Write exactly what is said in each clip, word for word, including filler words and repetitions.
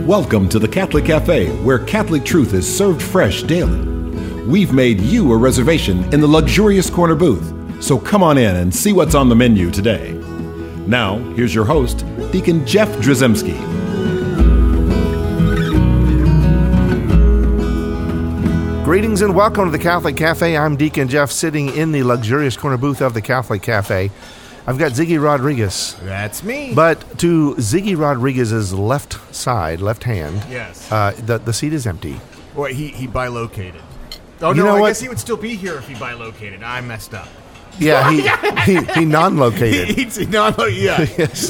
Welcome to the Catholic Cafe, where Catholic truth is served fresh daily. We've made you a reservation in the luxurious corner booth, so come on in and see what's on the menu today. Now, here's your host, Deacon Jeff Drzymski. Greetings and welcome to the Catholic Cafe. I'm Deacon Jeff, sitting in the luxurious corner booth of the Catholic Cafe. I've got Ziggy Rodriguez. That's me. But to Ziggy Rodriguez's left side, left hand, yes, uh, the the seat is empty. Wait, he he bilocated. Oh you no, know I what? guess he would still be here if he bilocated. I messed up. Yeah, he he, he non-located. he, he, non yeah. Yes.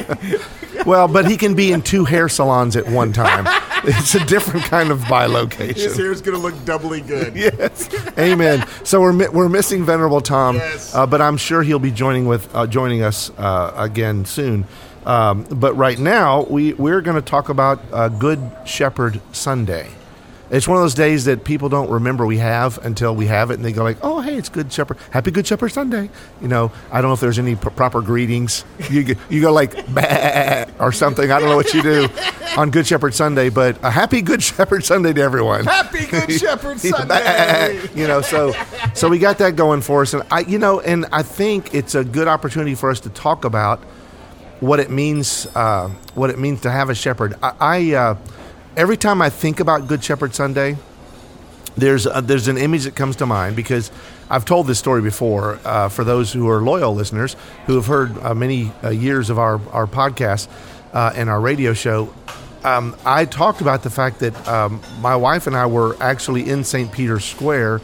Well, but he can be in two hair salons at one time. It's a different kind of bilocation. His hair's going to look doubly good. Yes, amen. So we're mi- we're missing Venerable Tom, yes. uh, but I'm sure he'll be joining with uh, joining us uh, again soon. Um, but right now, we we're going to talk about uh, Good Shepherd Sunday. It's one of those days that people don't remember we have until we have it, and they go like, "Oh, hey, it's Good Shepherd, Happy Good Shepherd Sunday." You know, I don't know if there's any p- proper greetings. You go, you go like bah, or something. I don't know what you do on Good Shepherd Sunday, but a Happy Good Shepherd Sunday to everyone. Happy Good Shepherd Sunday. You know, so so we got that going for us, and I, you know, and I think it's a good opportunity for us to talk about what it means, uh, what it means to have a shepherd. I. I uh, Every time I think about Good Shepherd Sunday, there's a, there's an image that comes to mind, because I've told this story before uh, for those who are loyal listeners who have heard uh, many uh, years of our, our podcast uh, and our radio show. Um, I talked about the fact that um, my wife and I were actually in Saint Peter's Square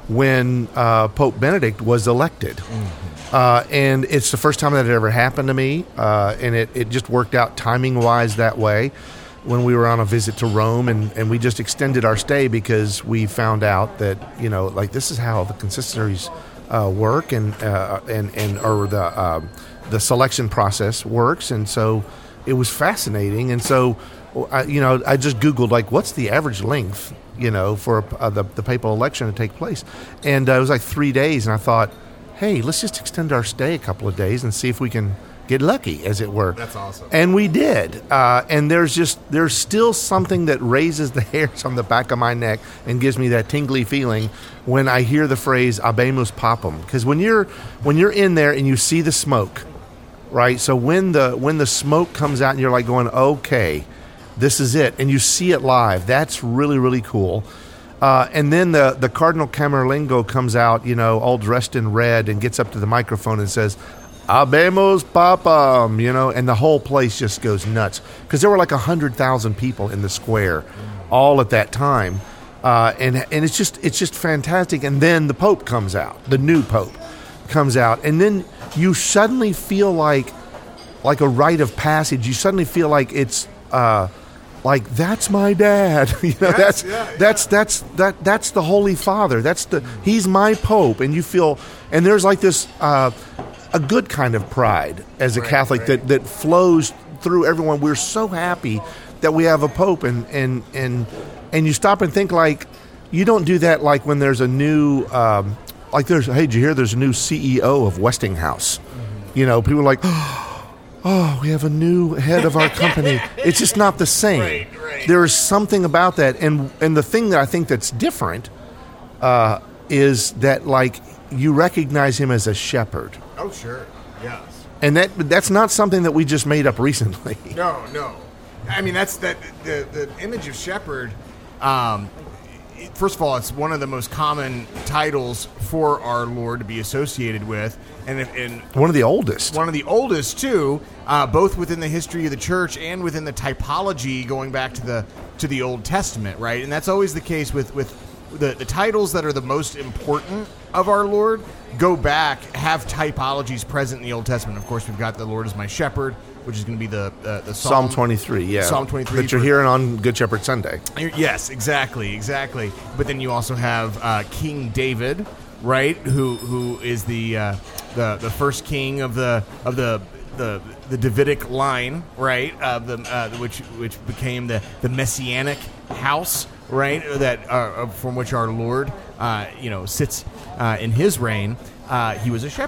when uh, Pope Benedict was elected. Mm-hmm. Uh, and it's the first time that it ever happened to me, uh, and it, it just worked out timing-wise that way. When we were on a visit to Rome, and, and we just extended our stay because we found out that, you know, like this is how the consistories uh, work, and uh, and and or the uh, the selection process works, and so it was fascinating. And so, I, you know, I just Googled like what's the average length, you know, for uh, the the papal election to take place, and uh, it was like three days. And I thought, hey, let's just extend our stay a couple of days and see if we can get lucky, as it were. That's awesome. And we did. Uh, and there's just there's still something that raises the hairs on the back of my neck and gives me that tingly feeling when I hear the phrase "Habemus Papam." Because when you're when you're in there and you see the smoke, right? So when the when the smoke comes out and you're like going, okay, this is it, and you see it live, that's really really cool. Uh, and then the the Cardinal Camerlengo comes out, you know, all dressed in red, and gets up to the microphone and says, "Habemus Papam," you know, and the whole place just goes nuts, because there were like a hundred thousand people in the square, all at that time, uh, and and it's just it's just fantastic. And then the Pope comes out, the new Pope comes out, and then you suddenly feel like like a rite of passage. You suddenly feel like it's uh, like that's my dad, you know, Yes, that's yeah, yeah. that's that's that that's the Holy Father. That's the he's my Pope, and you feel, and there's like this. Uh, a good kind of pride as a Right, Catholic right. that, that flows through everyone. We're so happy that we have a Pope, and, and, and, and you stop and think, like, you don't do that like when there's a new, um, like there's, hey, did you hear there's a new C E O of Westinghouse? Mm-hmm. You know, people are like, oh, we have a new head of our company. It's just not the same. Right, right. There is something about that. And, and the thing that I think that's different uh, is that, like, you recognize him as a shepherd. Oh, sure. Yes. And that that's not something that we just made up recently. No, no. I mean, that's that the the image of shepherd. Um, it, first of all, it's one of the most common titles for our Lord to be associated with, and if, and One of the oldest. one of the oldest too, uh, both within the history of the church and within the typology going back to the to the Old Testament, right? And that's always the case with with the the titles that are the most important of our Lord. Go back, have typologies present in the Old Testament. Of course, we've got the Lord is my shepherd, which is going to be the uh, the Psalm, Psalm twenty-three, yeah. Psalm twenty-three That you're for- hearing on Good Shepherd Sunday. Yes, exactly, exactly. But then you also have uh, King David, right? Who who is the uh, the the first king of the of the the the Davidic line, right? Uh, the uh, which which became the the Messianic house, right? That uh, from which our Lord, uh, you know, sits uh, in His reign. Uh, he was a shepherd.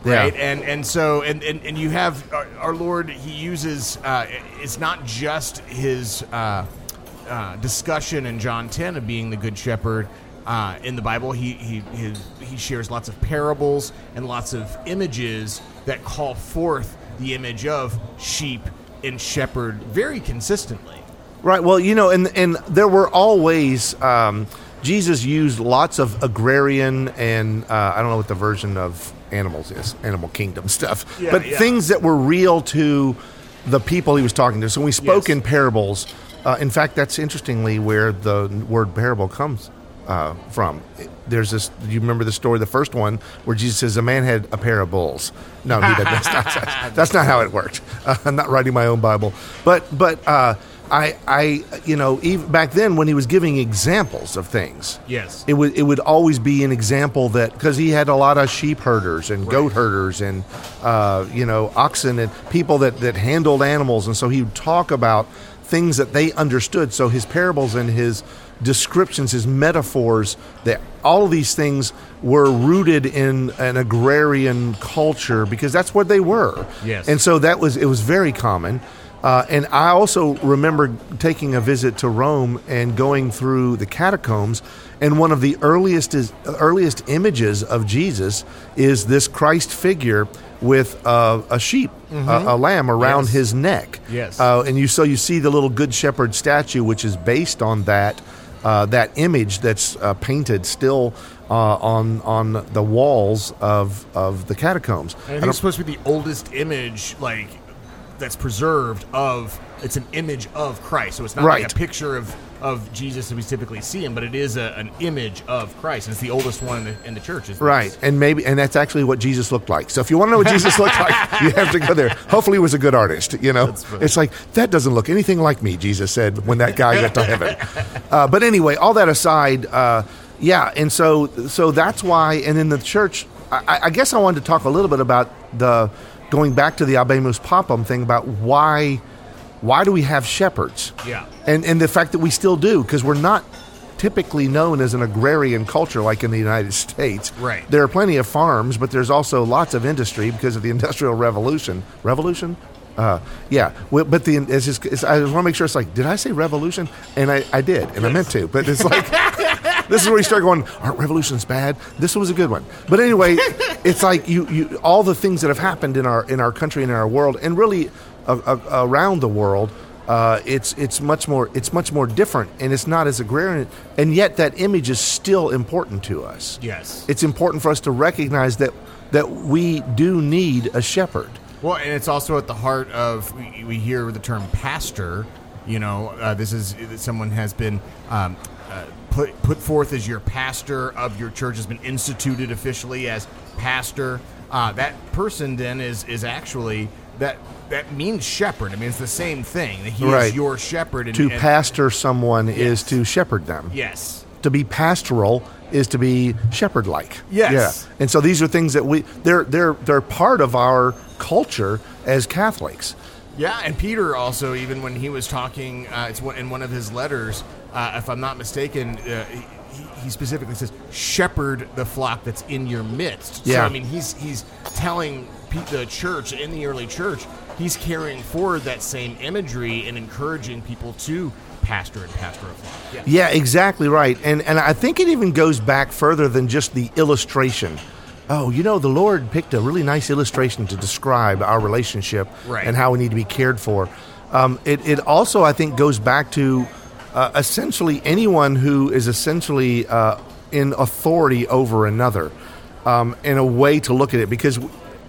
right? Yeah. And and so and, and, and you have our, our Lord. He uses uh, it's not just his uh, uh, discussion in John ten of being the good shepherd. Uh, in the Bible, he he his, he shares lots of parables and lots of images that call forth the image of sheep and shepherd very consistently. Right. Well, you know, and and there were always um, Jesus used lots of agrarian and uh, I don't know what the version of animals is, animal kingdom stuff, Yeah, but yeah. things that were real to the people he was talking to. So when we spoke Yes. in parables. Uh, in fact, that's interestingly where the word parable comes uh, from. There's this. Do you remember the story, the first one, where Jesus says a man had a pair of bulls? No, he didn't. That's not, that's not how it worked. Uh, I'm not writing my own Bible, but but uh, I I you know even back then when he was giving examples of things, Yes. it would it would always be an example that because he had a lot of sheep herders and goat herders and uh, you know oxen and people that that handled animals, and so he would talk about things that they understood. So his parables and his descriptions, his metaphors, that all of these things were rooted in an agrarian culture because that's what they were. Yes. And so that was it was very common. Uh, and I also remember taking a visit to Rome and going through the catacombs, and one of the earliest is, earliest images of Jesus is this Christ figure with uh, a sheep, mm-hmm. a, a lamb around Yes. his neck. Yes. Uh, and you so you see the little Good Shepherd statue, which is based on that uh, that image that's uh, painted still uh, on on the walls of of the catacombs. And I think it's supposed to be the oldest image, like that's preserved of. It's an image of Christ, so it's not Right. like a picture of, of Jesus as we typically see him, but it is a, an image of Christ, and it's the oldest one in the, in the church. Isn't Right, it? and maybe, and that's actually what Jesus looked like. So if you want to know what Jesus looked like, you have to go there. Hopefully, he was a good artist. You know, it's like that doesn't look anything like me. Jesus said when that guy got to heaven. Uh, but anyway, all that aside, uh, yeah, and so so that's why. And in the church, I, I guess I wanted to talk a little bit about the going back to the Habemus Papam thing about why why do we have shepherds? Yeah. And and the fact that we still do, because we're not typically known as an agrarian culture like in the United States. Right. There are plenty of farms, but there's also lots of industry because of the Industrial Revolution. Revolution? Uh, yeah. Well, but the it's just, it's, I just want to make sure it's like, did I say revolution? And I, I did, and I meant to. But it's like, this is where you start going, aren't revolutions bad? This was a good one. But anyway, it's like you, you all the things that have happened in our in our country and in our world, and really uh, uh, around the world. Uh, it's it's much more it's much more different, and it's not as agrarian, and yet that image is still important to us. Yes. It's important for us to recognize that that we do need a shepherd. Well, and it's also at the heart of, we, we hear the term pastor, you know, uh, this is, someone has been um, uh, put put forth as your pastor of your church, has been instituted officially as pastor. Uh, that person then is is actually, that that means shepherd. I mean, it's the same thing. He Right. is your shepherd. And, To and- pastor someone Yes. is to shepherd them. Yes. To be pastoral is to be shepherd-like. Yes. Yeah. And so these are things that we they're they're they're part of our culture as Catholics. Yeah, and Peter also, even when he was talking, uh, it's one, in one of his letters, uh, if I'm not mistaken, uh, he, he specifically says, "Shepherd the flock that's in your midst." So, Yeah. I mean, he's he's telling Pe- the church in the early church, he's carrying forward that same imagery and encouraging people to pastor and pastor a flock. Yeah. Yeah, exactly right. And and I think it even goes back further than just the illustration. Oh, you know, the Lord picked a really nice illustration to describe our relationship Right. and how we need to be cared for. Um, it, it also, I think, goes back to uh, essentially anyone who is essentially uh, in authority over another, um, in a way to look at it. Because,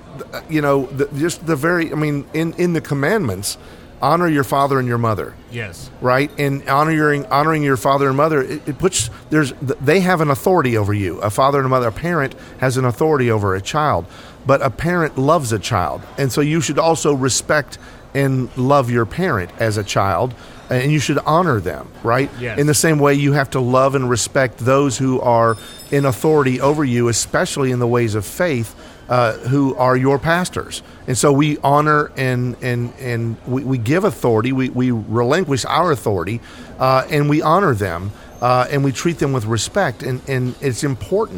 you know, the, just the very, I mean, in, in the commandments, honor your father and your mother. Yes. Right, and honoring honoring your father and mother, it, it puts there's they have an authority over you. A father and a mother, a parent has an authority over a child, but a parent loves a child, and so you should also respect and love your parent as a child, and you should honor them. Right, Yes. in the same way you have to love and respect those who are in authority over you, especially in the ways of faith. Uh, who are your pastors. And so we honor and and and we, we give authority, we, we relinquish our authority, uh, and we honor them, uh, and we treat them with respect. And, and it's important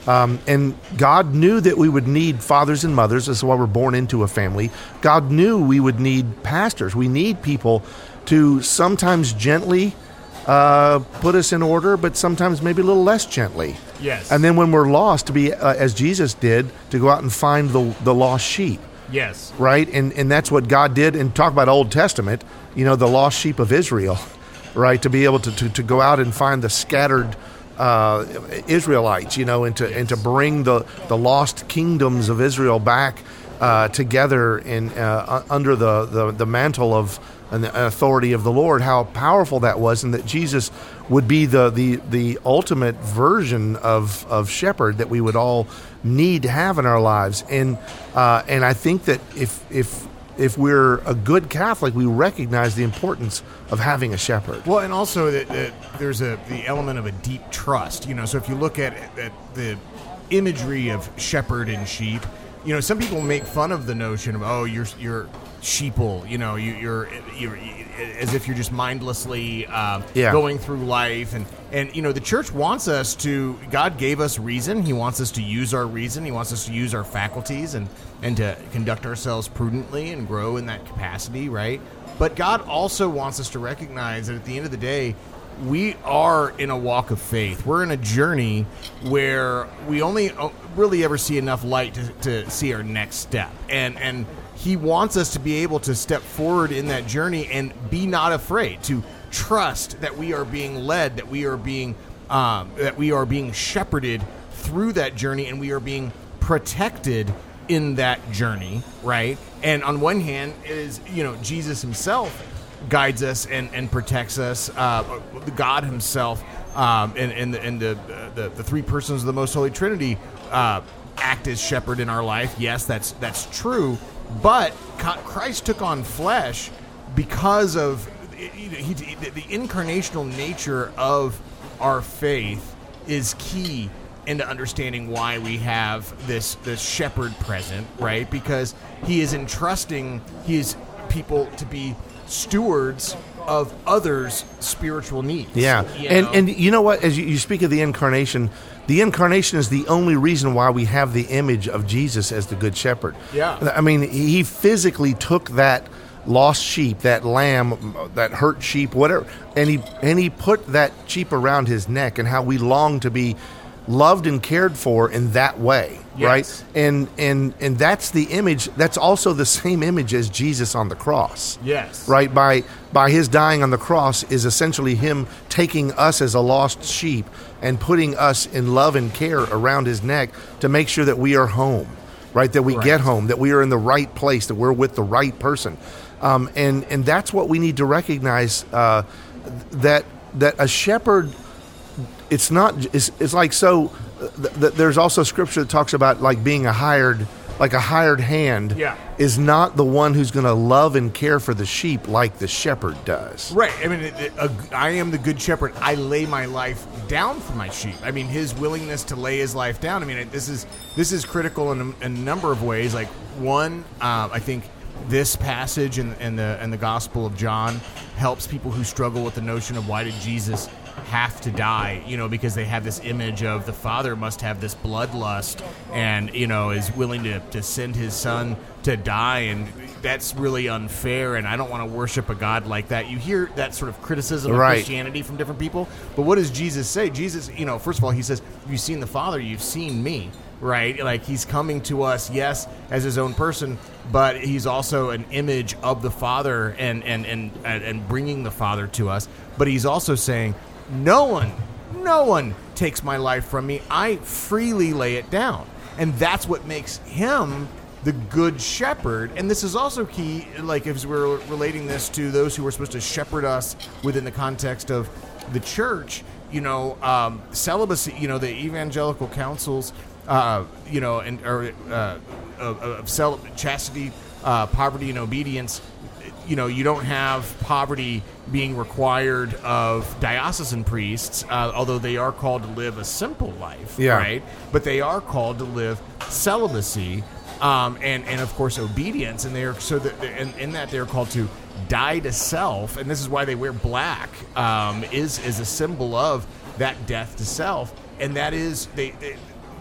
Um, and God knew that we would need fathers and mothers. This is why we're born into a family. God knew we would need pastors. We need people to sometimes gently uh, put us in order, but sometimes maybe a little less gently. Yes. And then when we're lost, to be, uh, as Jesus did, to go out and find the, the lost sheep. Yes. Right? And and that's what God did. And talk about Old Testament, you know, the lost sheep of Israel, right? To be able to, to, to go out and find the scattered uh, Israelites, you know, and to, yes. and to bring the, the lost kingdoms of Israel back uh, together in uh, under the, the, the mantle of an authority of the Lord, how powerful that was, and that Jesus would be the the, the ultimate version of, of shepherd that we would all need to have in our lives. And uh, and I think that if if if we're a good Catholic, we recognize the importance of having a shepherd. Well, and also that, that there's a the element of a deep trust. You know, so if you look at, at the imagery of shepherd and sheep, you know, some people make fun of the notion of, oh, you're you're sheeple, you know, you, you're you're as if you're just mindlessly uh, yeah. going through life, and and you know, the church wants us to. God gave us reason. He wants us to use our reason. He wants us to use our faculties and and to conduct ourselves prudently and grow in that capacity, right? But God also wants us to recognize that at the end of the day, we are in a walk of faith. We're in a journey where we only really ever see enough light to, to see our next step. And and he wants us to be able to step forward in that journey and be not afraid, to trust that we are being led, that we are being um, that we are being shepherded through that journey, and we are being protected in that journey, right? And on one hand, it is, you know, Jesus himself guides us and, and protects us. Uh, God himself um, and, and, the, and the, the the three persons of the Most Holy Trinity uh, act as shepherd in our life. Yes, that's that's true. But Christ took on flesh because of he, he, the incarnational nature of our faith is key into understanding why we have this this shepherd present, right? Because he is entrusting his people to be stewards of others' spiritual needs. Yeah, you and know? and you know what? As you, you speak of the incarnation, the incarnation is the only reason why we have the image of Jesus as the Good Shepherd. Yeah, I mean, he physically took that lost sheep, that lamb, that hurt sheep, whatever, and he and he put that sheep around his neck, and how we long to be loved and cared for in that way. Yes. Right, and and and that's the image. That's also the same image as Jesus on the cross. Yes, right. By by his dying on the cross is essentially him taking us as a lost sheep and putting us in love and care around his neck to make sure that we are home, right? That we right. get home, that we are in the right place, that we're with the right person, um, and and that's what we need to recognize. Uh, that that a shepherd, it's not. It's, it's like so. Th- th- there's also scripture that talks about like being a hired, like a hired hand, yeah. is not the one who's going to love and care for the sheep like the shepherd does. Right. I mean, it, it, uh, I am the good shepherd. I lay my life down for my sheep. I mean, his willingness to lay his life down. I mean, it, this is this is critical in a, in a number of ways. Like one, um, I think this passage in, in the in the Gospel of John helps people who struggle with the notion of why did Jesus have to die, you know, because they have this image of the Father must have this bloodlust and, you know, is willing to, to send his son to die, and that's really unfair, and I don't want to worship a God like that. You hear that sort of criticism of right. Christianity from different people, but what does Jesus say? Jesus, you know, first of all, he says, you've seen the Father, you've seen me, right? Like, he's coming to us, yes, as his own person, but he's also an image of the Father and, and, and, and bringing the Father to us, but he's also saying, no one, no one takes my life from me. I freely lay it down. And that's what makes him the good shepherd. And this is also key, like as we're relating this to those who are supposed to shepherd us within the context of the church, you know, um, celibacy, you know, the evangelical councils, uh, you know, and or uh, of, of cel- chastity, uh, poverty, and obedience. You know, you don't have poverty being required of diocesan priests, uh, although they are called to live a simple life, yeah. right? But they are called to live celibacy, um, and and of course obedience, and they are so that in, in that they're called to die to self, and this is why they wear black. Um, is is a symbol of that death to self, and that is they. they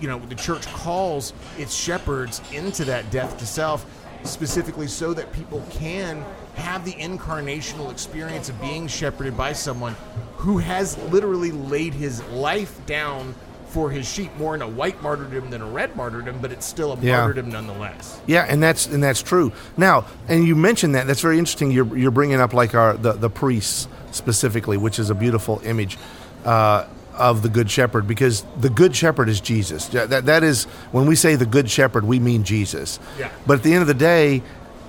you know, the church calls its shepherds into that death to self, specifically so that people can have the incarnational experience of being shepherded by someone who has literally laid his life down for his sheep, more in a white martyrdom than a red martyrdom, but it's still a Yeah. martyrdom nonetheless. Yeah, and that's and that's true. Now, and you mentioned that. That's very interesting. You're you're bringing up like our the, the priests specifically, which is a beautiful image uh, of the Good Shepherd, because the Good Shepherd is Jesus. That that is, when we say the Good Shepherd, we mean Jesus. Yeah. But at the end of the day,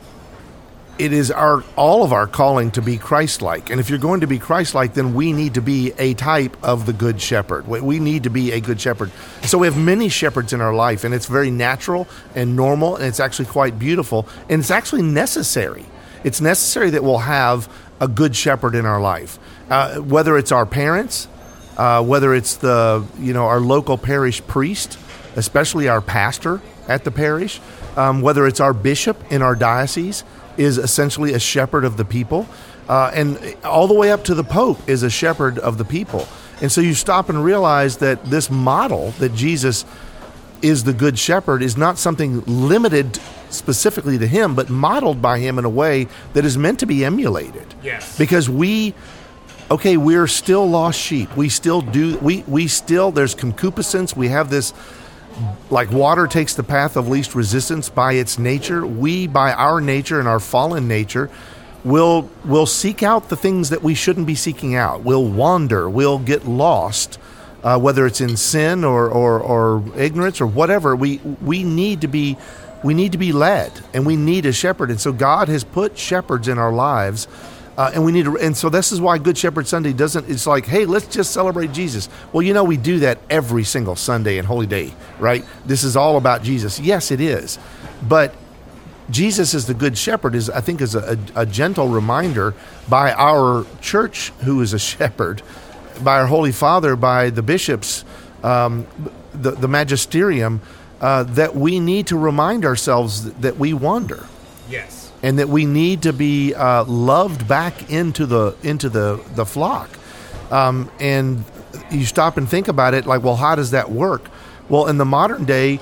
it is our all of our calling to be Christ-like. And if you're going to be Christ-like, then we need to be a type of the Good Shepherd. We- We need to be a good shepherd. So we have many shepherds in our life, and it's very natural and normal, and it's actually quite beautiful, and it's actually necessary. It's necessary that we'll have a good shepherd in our life, uh, whether it's our parents, uh, whether it's the you know our local parish priest, especially our pastor at the parish, um, whether it's our bishop in our diocese, is essentially a shepherd of the people, uh, and all the way up to the Pope is a shepherd of the people. And so you stop and realize that this model that Jesus is the Good Shepherd is not something limited specifically to him, but modeled by him in a way that is meant to be emulated. Yes. Because we, okay, we're still lost sheep. We still do, we, we still, there's concupiscence. We have this, like water takes the path of least resistance by its nature. We, by our nature and our fallen nature, will will seek out the things that we shouldn't be seeking out. We'll wander. We'll get lost, uh, whether it's in sin or, or, or ignorance or whatever. We we need to be we need to be led, and we need a shepherd. And so God has put shepherds in our lives. Uh, and we need to, and so this is why Good Shepherd Sunday doesn't, it's like, hey, let's just celebrate Jesus. Well, you know, we do that every single Sunday and Holy Day, right? This is all about Jesus. Yes, it is. But Jesus as the Good Shepherd is, I think, is a, a, a gentle reminder by our church, who is a shepherd, by our Holy Father, by the bishops, um, the, the magisterium, uh, that we need to remind ourselves that we wander. Yes. And that we need to be uh, loved back into the into the the flock, um, and you stop and think about it, like, well, how does that work? Well, in the modern day,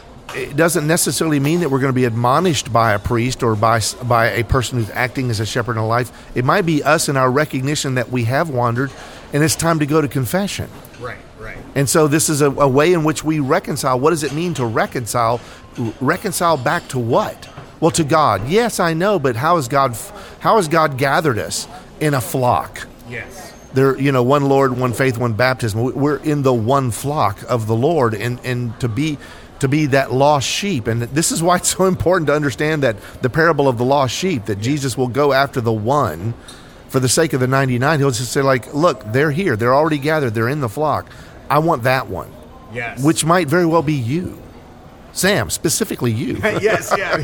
it doesn't necessarily mean that we're going to be admonished by a priest or by by a person who's acting as a shepherd in our life. It might be us in our recognition that we have wandered, and it's time to go to confession. Right. Right. And so this is a, a way in which we reconcile. What does it mean to reconcile? Reconcile back to what? Well, to God. Yes, I know, but how has God how has God gathered us in a flock? Yes. There, you know, one Lord, one faith, one baptism. We're in the one flock of the Lord, and, and to be to be that lost sheep. And this is why it's so important to understand that the parable of the lost sheep, that Jesus will go after the one for the sake of the ninety-nine. He'll just say, like, look, they're here. They're already gathered. They're in the flock. I want that one. Yes. Which might very well be you. Sam, specifically you. yes, yeah.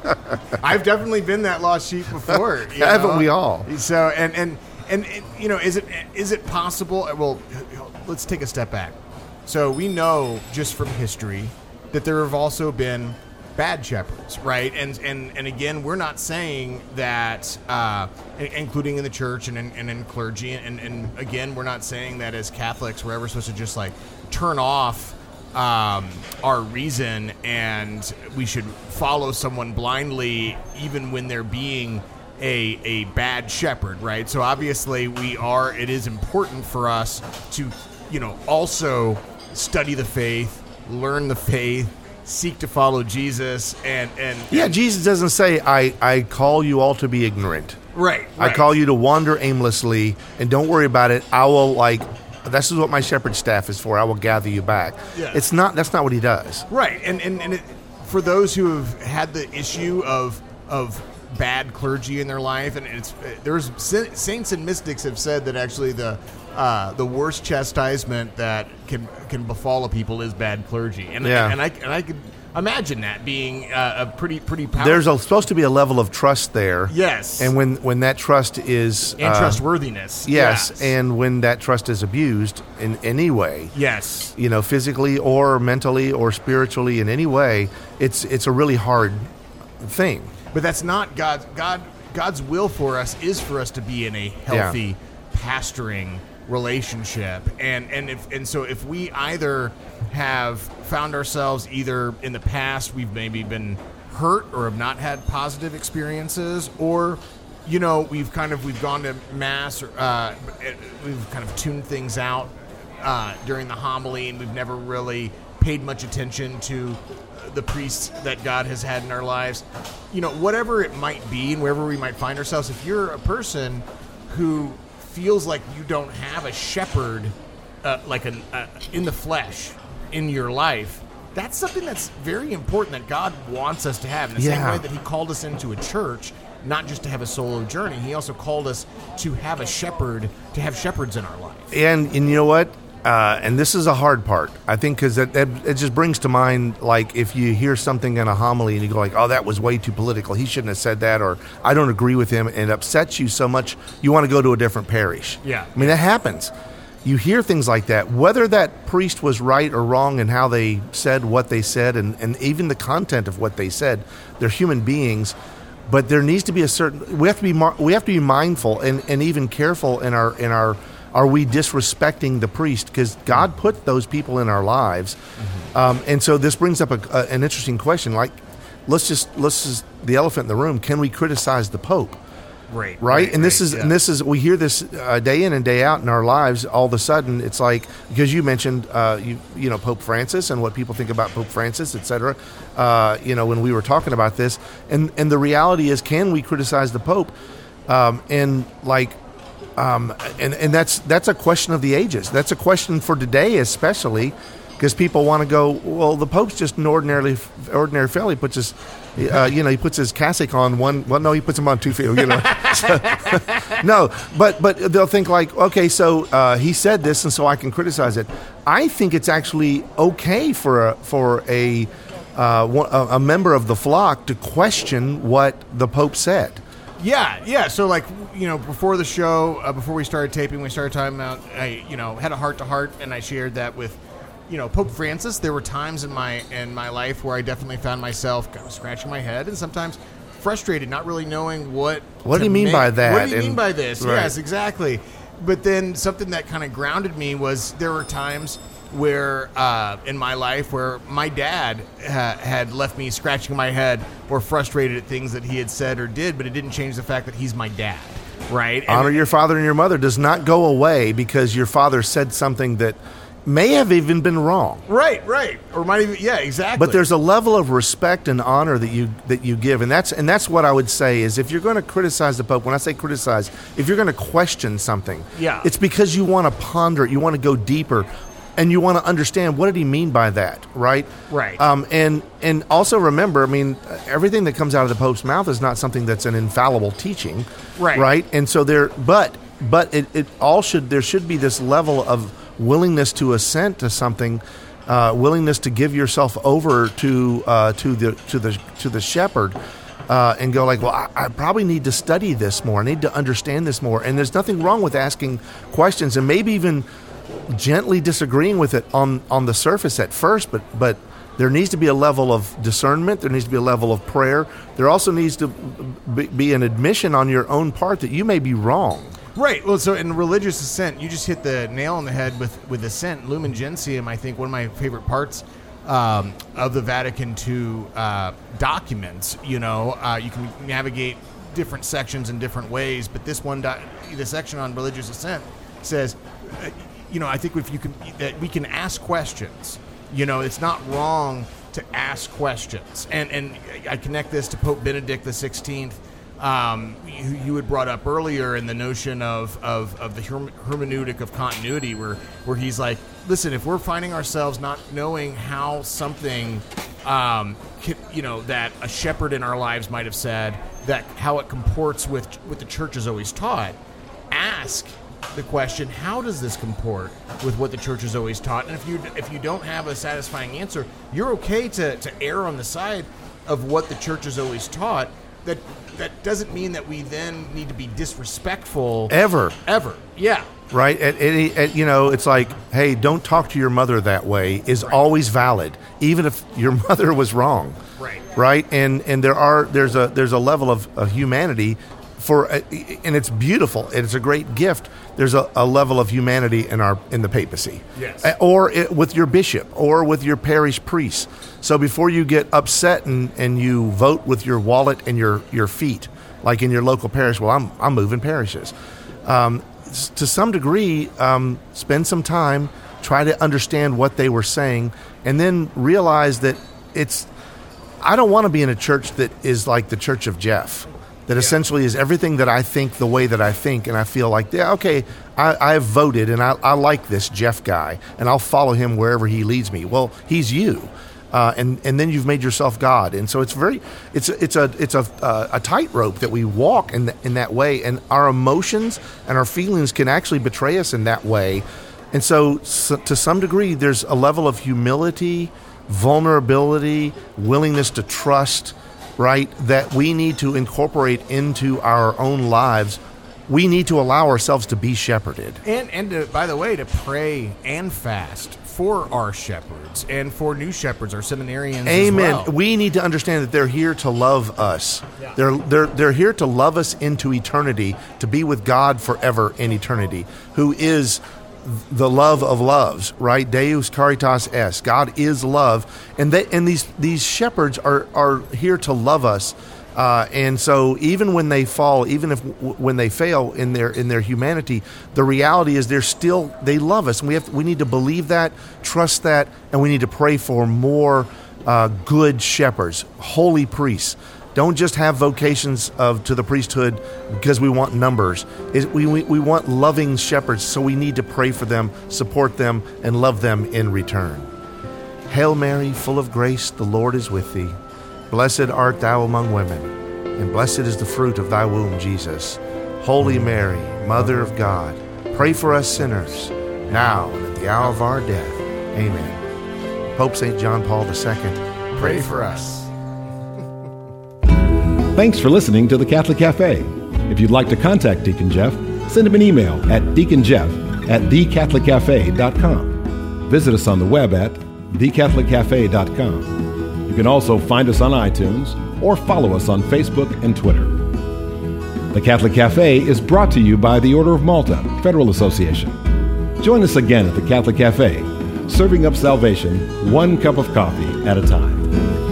I've definitely been that lost sheep before. You Haven't know? we all? So, and, and, and, and, you know, is it is it possible? Well, let's take a step back. So we know just from history that there have also been bad shepherds, right? And and and again, we're not saying that, uh, including in the church and in, and in clergy, and, and again, we're not saying that as Catholics we're ever supposed to just like turn off um, our reason and we should follow someone blindly, even when they're being a a bad shepherd, right? So obviously, we are. It is important for us to, you know, also study the faith, learn the faith, seek to follow Jesus, and and Yeah, Jesus doesn't say, I, I call you all to be ignorant. right, I right. call you to wander aimlessly, and don't worry about it. I will, like, this is what my shepherd staff is for. I will gather you back. Yeah. It's not, that's not what he does. Right, and and, and it, for those who have had the issue of of bad clergy in their life, and it's there's saints and mystics have said that actually the uh, the worst chastisement that can can befall a people is bad clergy, and Yeah. and I and I could imagine that being uh, a pretty pretty powerful. There's a, supposed to be a level of trust there. yes, And when, when that trust is... and uh, trustworthiness. Yes, yes, and when that trust is abused in any way, yes, you know, physically or mentally or spiritually in any way, it's it's a really hard thing. but that's not God's God. God's will for us is for us to be in a healthy, pastoring relationship. And and if and so if we either have found ourselves either in the past we've maybe been hurt or have not had positive experiences, or you know we've kind of we've gone to mass, or, uh, we've kind of tuned things out uh, during the homily, and we've never really paid much attention to the priests that God has had in our lives. You know, whatever it might be and wherever we might find ourselves, if you're a person who feels like you don't have a shepherd, uh, like an uh, in the flesh in your life, that's something that's very important that God wants us to have. In the Yeah. same way that he called us into a church, not just to have a solo journey, he also called us to have a shepherd, to have shepherds in our life. And and you know what? Uh, and this is a hard part, I think, because it, it, it just brings to mind, like, if you hear something in a homily and you go like, oh, that was way too political, he shouldn't have said that, or I don't agree with him, and it upsets you so much you want to go to a different parish. Yeah. I mean, that happens. You hear things like that, whether that priest was right or wrong in how they said what they said, and, and even the content of what they said. They're human beings, but there needs to be a certain, we have to be mar- we have to be mindful and, and even careful in our in our are we disrespecting the priest? Because God put those people in our lives. Mm-hmm. Um, and so this brings up a, a, an interesting question. Like, let's just, let's just, the elephant in the room, can we criticize the Pope? Right. Right? right and this right, is, yeah. and this is, we hear this uh, day in and day out in our lives. All of a sudden, it's like, because you mentioned, uh, you, you know, Pope Francis and what people think about Pope Francis, et cetera. Uh, you know, when we were talking about this, and, and the reality is, can we criticize the Pope? Um, and like, Um, and, and that's that's a question of the ages. That's a question for today, especially because people want to go, well, the Pope's just an ordinarily ordinary fellow. He puts his, uh, you know, he puts his cassock on one. Well, no, he puts him on two feet. You know, so, no, but but they'll think like, okay, so uh, he said this, and so I can criticize it. I think it's actually okay for a for a uh, a member of the flock to question what the Pope said. Yeah, yeah. So, like, you know, before the show, uh, before we started taping, we started talking about, I, you know, had a heart-to-heart, and I shared that with, you know, Pope Francis. There were times in my in my life where I definitely found myself kind of scratching my head and sometimes frustrated, not really knowing what What do you mean make. by that? What do you And- mean by this? right. Yes, exactly. But then something that kind of grounded me was there were times where uh, in my life where my dad ha- had left me scratching my head or frustrated at things that he had said or did, but it didn't change the fact that he's my dad, right? And Honor your father and your mother does not go away because your father said something that may have even been wrong. right, right, or might even, yeah, exactly. But there's a level of respect and honor that you that you give, and that's and that's what I would say is if you're going to criticize the Pope. When I say criticize, if you're going to question something, Yeah. it's because you want to ponder it, you want to go deeper, and you want to understand what did he mean by that, right? Right. Um, and and also remember, I mean, everything that comes out of the Pope's mouth is not something that's an infallible teaching, Right. Right. And so there, but but it, it all should there should be this level of willingness to assent to something, uh, willingness to give yourself over to uh, to the to the to the shepherd, uh, and go like, well, I, I probably need to study this more. I need to understand this more. And there's nothing wrong with asking questions and maybe even gently disagreeing with it on, on the surface at first, but but there needs to be a level of discernment. There needs to be a level of prayer. There also needs to be, be an admission on your own part that you may be wrong. Right. Well, so in religious assent, you just hit the nail on the head with, with assent. Lumen Gentium, I think one of my favorite parts um, of the Vatican two uh, documents. You know, uh, you can navigate different sections in different ways, but this one, doc- the section on religious assent says, uh, you know, I think if you can, that we can ask questions. You know, it's not wrong to ask questions, and and I connect this to Pope Benedict the sixteenth. Um, you, you had brought up earlier in the notion of, of, of the herm- hermeneutic of continuity, where, where he's like, listen, if we're finding ourselves not knowing how something, um, can, you know, that a shepherd in our lives might have said, that how it comports with what the church has always taught, ask the question, how does this comport with what the church has always taught? And if you if you don't have a satisfying answer, you're okay to, to err on the side of what the church has always taught. That that doesn't mean that we then need to be disrespectful Ever. ever. Yeah. Right? At any, at, you know, it's like, hey, don't talk to your mother that way is Right. always valid, even if your mother was wrong. Right. Right? And and there are there's a there's a level of, of humanity for a, and it's beautiful. It's a great gift. There's a, a level of humanity in our in the papacy, yes, or it, with your bishop, or with your parish priest. So before you get upset and, and you vote with your wallet and your, your feet, like in your local parish, well, I'm I'm moving parishes. Um, to some degree, um, spend some time, try to understand what they were saying, and then realize that it's. I don't want to be in a church that is like the Church of Jeff. That essentially is everything that I think the way that I think, and I feel like, yeah, okay, I, I've voted, and I, I like this Jeff guy, and I'll follow him wherever he leads me. Well, he's you, uh, and and then you've made yourself God, and so it's very, it's it's a it's a uh, a tightrope that we walk in the, in that way, and our emotions and our feelings can actually betray us in that way, and so, so to some degree, there's a level of humility, vulnerability, willingness to trust. Right, that we need to incorporate into our own lives. We need to allow ourselves to be shepherded. And, and to, by the way, to pray and fast for our shepherds and for new shepherds, our seminarians. Amen. As well. We need to understand that they're here to love us. Yeah. They're, they're, they're here to love us into eternity, to be with God forever in eternity, who is the love of loves, right? Deus caritas est. God is love, and they and these these shepherds are are here to love us. Uh, and so, even when they fall, even if w- when they fail in their in their humanity, the reality is they're still they love us, and we have we need to believe that, trust that, and we need to pray for more uh, good shepherds, holy priests. Don't just have vocations of to the priesthood because we want numbers. It, we, we we want loving shepherds, so we need to pray for them, support them, and love them in return. Hail Mary, full of grace, the Lord is with thee. Blessed art thou among women, and blessed is the fruit of thy womb, Jesus. Holy Mary, Mother of God, pray for us sinners, now and at the hour of our death. Amen. Pope Saint John Paul the Second, pray for us. Thanks for listening to the Catholic Cafe. If you'd like to contact Deacon Jeff, send him an email at deaconjeff at the catholic cafe dot com. Visit us on the web at the catholic cafe dot com. You can also find us on iTunes or follow us on Facebook and Twitter. The Catholic Cafe is brought to you by the Order of Malta Federal Association. Join us again at the Catholic Cafe, serving up salvation one cup of coffee at a time.